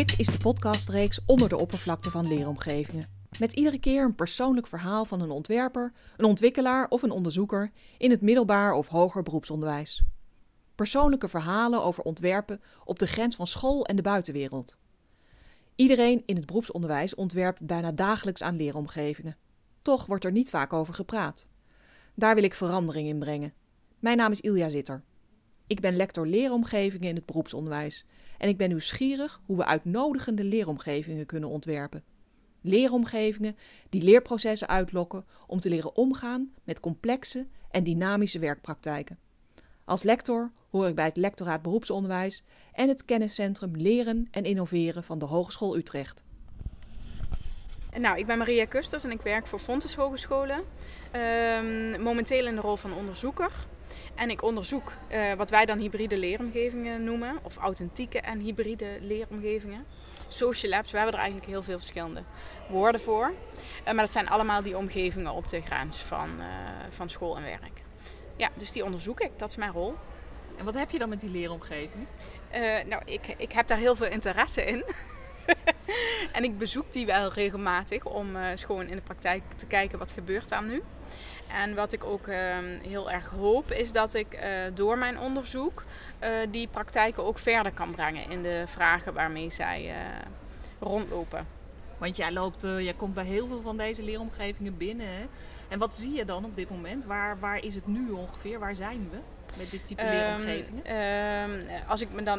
Dit is de podcastreeks Onder de oppervlakte van leeromgevingen. Met iedere keer een persoonlijk verhaal van een ontwerper, een ontwikkelaar of een onderzoeker in het middelbaar of hoger beroepsonderwijs. Persoonlijke verhalen over ontwerpen op de grens van school en de buitenwereld. Iedereen in het beroepsonderwijs ontwerpt bijna dagelijks aan leeromgevingen. Toch wordt er niet vaak over gepraat. Daar wil ik verandering in brengen. Mijn naam is Ilja Zitter. Ik ben lector leeromgevingen in het beroepsonderwijs en ik ben nieuwsgierig hoe we uitnodigende leeromgevingen kunnen ontwerpen. Leeromgevingen die leerprocessen uitlokken om te leren omgaan met complexe en dynamische werkpraktijken. Als lector hoor ik bij het lectoraat beroepsonderwijs en het kenniscentrum Leren en Innoveren van de Hogeschool Utrecht. Nou, ik ben Maria Kusters en ik werk voor Fontys Hogescholen. Momenteel in de rol van onderzoeker. En ik onderzoek wat wij dan hybride leeromgevingen noemen. Of authentieke en hybride leeromgevingen. Social labs, we hebben er eigenlijk heel veel verschillende woorden voor. Maar dat zijn allemaal die omgevingen op de grens van school en werk. Ja, dus die onderzoek ik, dat is mijn rol. En wat heb je dan met die leeromgevingen? Nou, ik heb daar heel veel interesse in. En ik bezoek die wel regelmatig om eens gewoon in de praktijk te kijken wat gebeurt daar nu. En wat ik ook heel erg hoop is dat ik door mijn onderzoek die praktijken ook verder kan brengen in de vragen waarmee zij rondlopen. Want jij komt bij heel veel van deze leeromgevingen binnen. Hè? En wat zie je dan op dit moment? Waar is het nu ongeveer? Waar zijn we met dit type leeromgevingen? Als ik me dan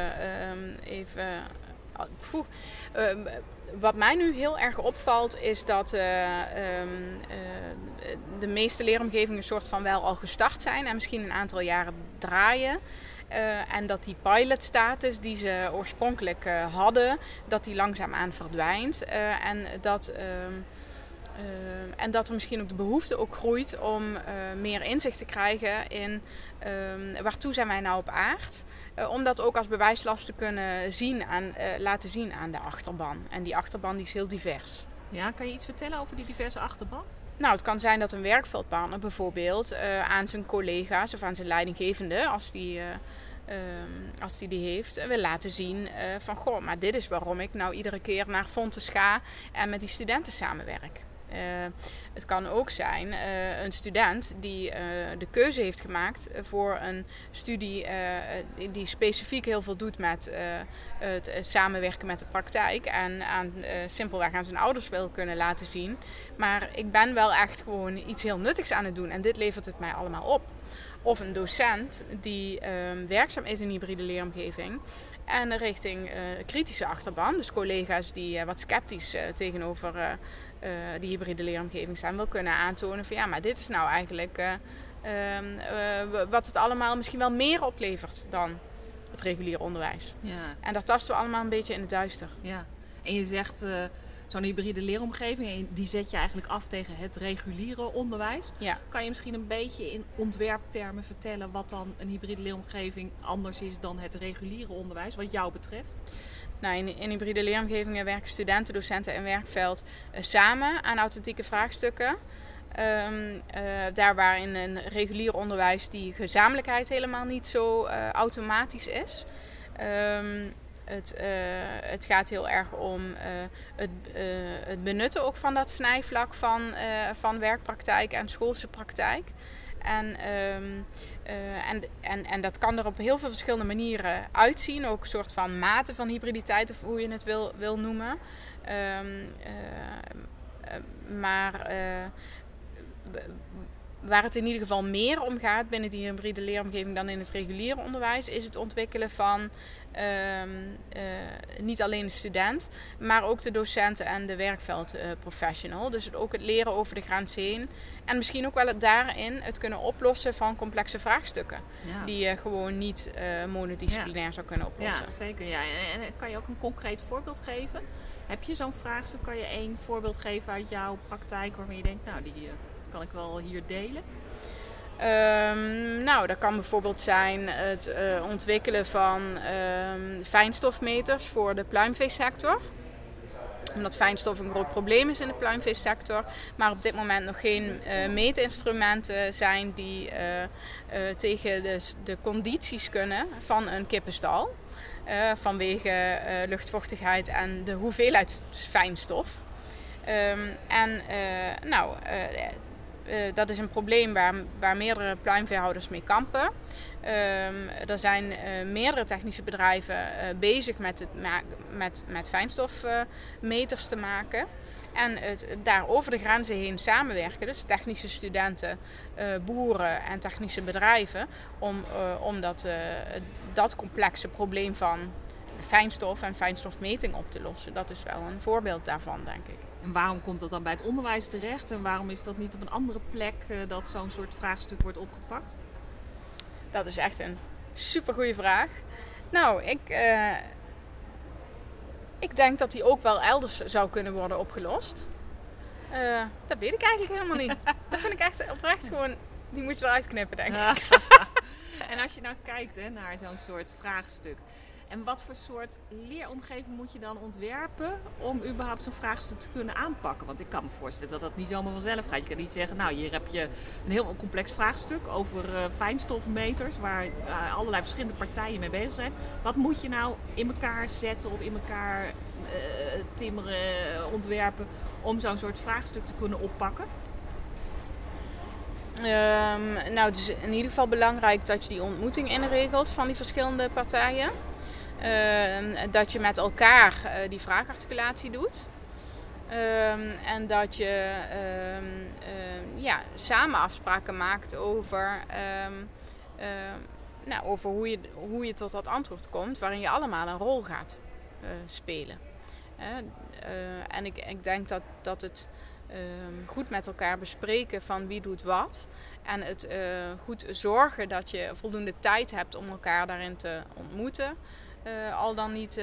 wat mij nu heel erg opvalt is dat de meeste leeromgevingen een soort van wel al gestart zijn en misschien een aantal jaren draaien. En dat die pilotstatus die ze oorspronkelijk hadden, dat die langzaamaan verdwijnt. En dat er misschien ook de behoefte ook groeit om meer inzicht te krijgen in waartoe zijn wij nou op aard. Om dat ook als bewijslast te kunnen laten zien aan de achterban. En die achterban die is heel divers. Ja, kan je iets vertellen over die diverse achterban? Nou, het kan zijn dat een werkveldpartner bijvoorbeeld aan zijn collega's of aan zijn leidinggevende, als die heeft, wil laten zien van goh, maar dit is waarom ik nou iedere keer naar Fontys ga en met die studenten samenwerk. Het kan ook zijn een student die de keuze heeft gemaakt voor een studie die specifiek heel veel doet met het samenwerken met de praktijk en simpelweg aan zijn ouders wil kunnen laten zien. Maar ik ben wel echt gewoon iets heel nuttigs aan het doen en dit levert het mij allemaal op. Of een docent die werkzaam is in een hybride leeromgeving en richting kritische achterban, dus collega's die wat sceptisch tegenover die hybride leeromgeving zijn, wil kunnen aantonen van ja, maar dit is nou eigenlijk wat het allemaal misschien wel meer oplevert dan het reguliere onderwijs. Ja. En dat tasten we allemaal een beetje in het duister. Ja. En je zegt zo'n hybride leeromgeving, die zet je eigenlijk af tegen het reguliere onderwijs. Ja. Kan je misschien een beetje in ontwerptermen vertellen wat dan een hybride leeromgeving anders is dan het reguliere onderwijs, wat jou betreft? Nou, in hybride leeromgevingen werken studenten, docenten en werkveld samen aan authentieke vraagstukken. Daar waar in een regulier onderwijs die gezamenlijkheid helemaal niet zo automatisch is. Het gaat heel erg om het benutten ook van dat snijvlak van werkpraktijk en schoolse praktijk. En dat kan er op heel veel verschillende manieren uitzien. Ook een soort van mate van hybriditeit of hoe je het wil noemen. Waar het in ieder geval meer om gaat binnen die hybride leeromgeving dan in het reguliere onderwijs, is het ontwikkelen van niet alleen de student, maar ook de docenten en de werkveldprofessional. Dus ook het leren over de grens heen. En misschien ook wel daarin het kunnen oplossen van complexe vraagstukken. Ja. Die je gewoon niet monodisciplinair zou kunnen oplossen. Ja, zeker. Ja. En kan je ook een concreet voorbeeld geven? Heb je zo'n vraagstuk? Kan je één voorbeeld geven uit jouw praktijk waarvan je denkt, nou, die kan ik wel hier delen? Nou, dat kan bijvoorbeeld zijn het ontwikkelen van fijnstofmeters voor de pluimveesector. Omdat fijnstof een groot probleem is in de pluimveesector. Maar op dit moment nog geen meetinstrumenten zijn die tegen de condities kunnen van een kippenstal. vanwege luchtvochtigheid en de hoeveelheid fijnstof. Dat is een probleem waar meerdere pluimveehouders mee kampen. Er zijn meerdere technische bedrijven bezig met fijnstofmeters te maken. En daar over de grenzen heen samenwerken. Dus technische studenten, boeren en technische bedrijven. Om dat complexe probleem van fijnstof en fijnstofmeting op te lossen. Dat is wel een voorbeeld daarvan, denk ik. En waarom komt dat dan bij het onderwijs terecht? En waarom is dat niet op een andere plek dat zo'n soort vraagstuk wordt opgepakt? Dat is echt een supergoeie vraag. Nou, ik denk dat die ook wel elders zou kunnen worden opgelost. Dat weet ik eigenlijk helemaal niet. Dat vind ik echt oprecht gewoon... Die moet je eruit knippen, denk ik. En als je nou kijkt naar zo'n soort vraagstuk... En wat voor soort leeromgeving moet je dan ontwerpen om überhaupt zo'n vraagstuk te kunnen aanpakken? Want ik kan me voorstellen dat dat niet zomaar vanzelf gaat. Je kan niet zeggen, nou hier heb je een heel complex vraagstuk over fijnstofmeters waar allerlei verschillende partijen mee bezig zijn. Wat moet je nou in elkaar zetten of in elkaar timmeren, ontwerpen om zo'n soort vraagstuk te kunnen oppakken? Het is in ieder geval belangrijk dat je die ontmoeting inregelt van die verschillende partijen. Dat je met elkaar die vraagarticulatie doet. En dat je samen afspraken maakt over hoe je tot dat antwoord komt, waarin je allemaal een rol gaat spelen. En ik denk dat het goed met elkaar bespreken van wie doet wat. En het goed zorgen dat je voldoende tijd hebt om elkaar daarin te ontmoeten. Al dan niet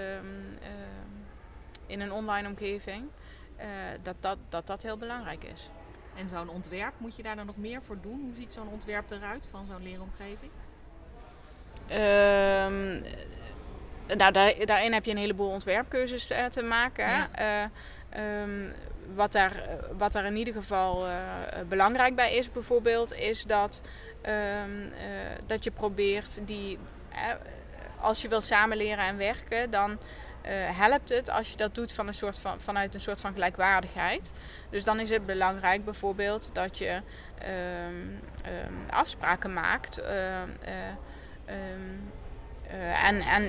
in een online omgeving. Dat heel belangrijk is. En zo'n ontwerp, moet je daar dan nog meer voor doen? Hoe ziet zo'n ontwerp eruit van zo'n leeromgeving? Daarin heb je een heleboel ontwerpkeuzes te maken. Ja. Wat daar in ieder geval belangrijk bij is bijvoorbeeld, is dat je probeert als je wil samenleren en werken, dan helpt het als je dat doet vanuit een soort van gelijkwaardigheid. Dus dan is het belangrijk bijvoorbeeld dat je afspraken maakt en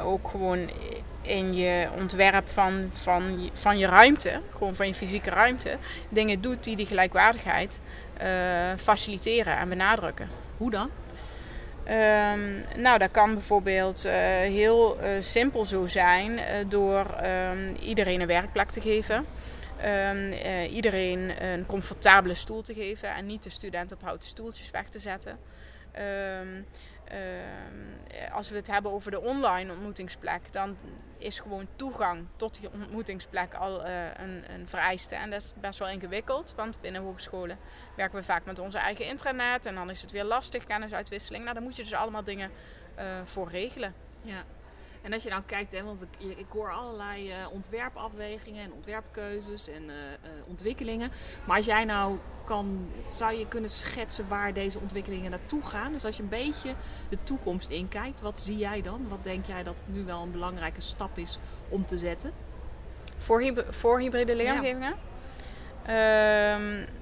in je ontwerp van je ruimte, gewoon van je fysieke ruimte, dingen doet die gelijkwaardigheid faciliteren en benadrukken. Hoe dan? Dat kan bijvoorbeeld heel simpel zo zijn door iedereen een werkplek te geven. Iedereen een comfortabele stoel te geven en niet de student op houten stoeltjes weg te zetten. Als we het hebben over de online ontmoetingsplek, dan is gewoon toegang tot die ontmoetingsplek al een vereiste. En dat is best wel ingewikkeld, want binnen hogescholen werken we vaak met onze eigen intranet en dan is het weer lastig, kennisuitwisseling. Nou, daar moet je dus allemaal dingen voor regelen. Ja. En als je nou kijkt, want ik hoor allerlei ontwerpafwegingen en ontwerpkeuzes en ontwikkelingen. Maar als jij nou zou je kunnen schetsen waar deze ontwikkelingen naartoe gaan? Dus als je een beetje de toekomst inkijkt, wat zie jij dan? Wat denk jij dat nu wel een belangrijke stap is om te zetten? Voor hybride leeromgevingen? Ja.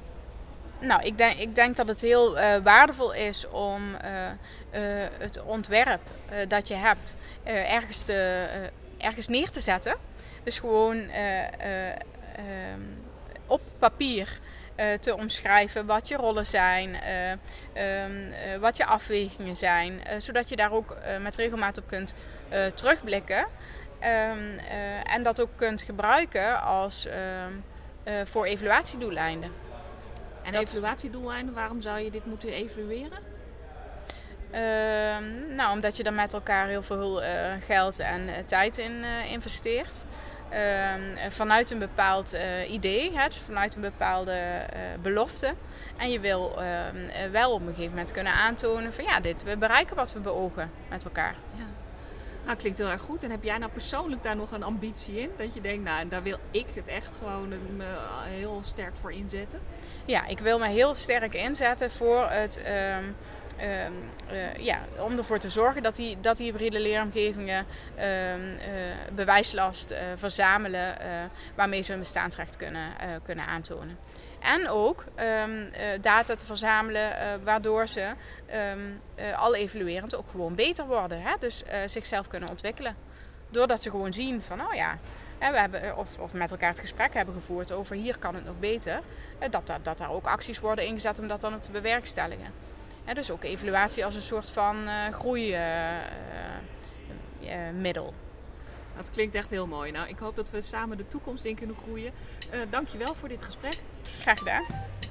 Ik denk dat het heel waardevol is om het ontwerp dat je hebt ergens neer te zetten. Dus gewoon op papier te omschrijven wat je rollen zijn, wat je afwegingen zijn. Zodat je daar ook met regelmaat op kunt terugblikken. En dat ook kunt gebruiken voor evaluatiedoeleinden. En evaluatiedoeleinden, waarom zou je dit moeten evalueren? Omdat je er met elkaar heel veel geld en tijd in investeert. Vanuit een bepaald idee, vanuit een bepaalde belofte. En je wil wel op een gegeven moment kunnen aantonen van we bereiken wat we beogen met elkaar. Ja. Nou, klinkt heel erg goed. En heb jij nou persoonlijk daar nog een ambitie in? Dat je denkt, en daar wil ik het echt gewoon heel sterk voor inzetten? Ja, ik wil me heel sterk inzetten voor het om ervoor te zorgen dat die hybride leeromgevingen bewijslast verzamelen waarmee ze hun bestaansrecht kunnen aantonen. En ook data te verzamelen waardoor ze al evaluerend ook gewoon beter worden. Hè? Dus zichzelf kunnen ontwikkelen. Doordat ze gewoon zien van we hebben, of met elkaar het gesprek hebben gevoerd over hier kan het nog beter. Dat daar ook acties worden ingezet om dat dan ook te bewerkstelligen. Dus ook evaluatie als een soort van groeimiddel. Dat klinkt echt heel mooi. Nou, ik hoop dat we samen de toekomst in kunnen groeien. Dank je wel voor dit gesprek. Graag gedaan.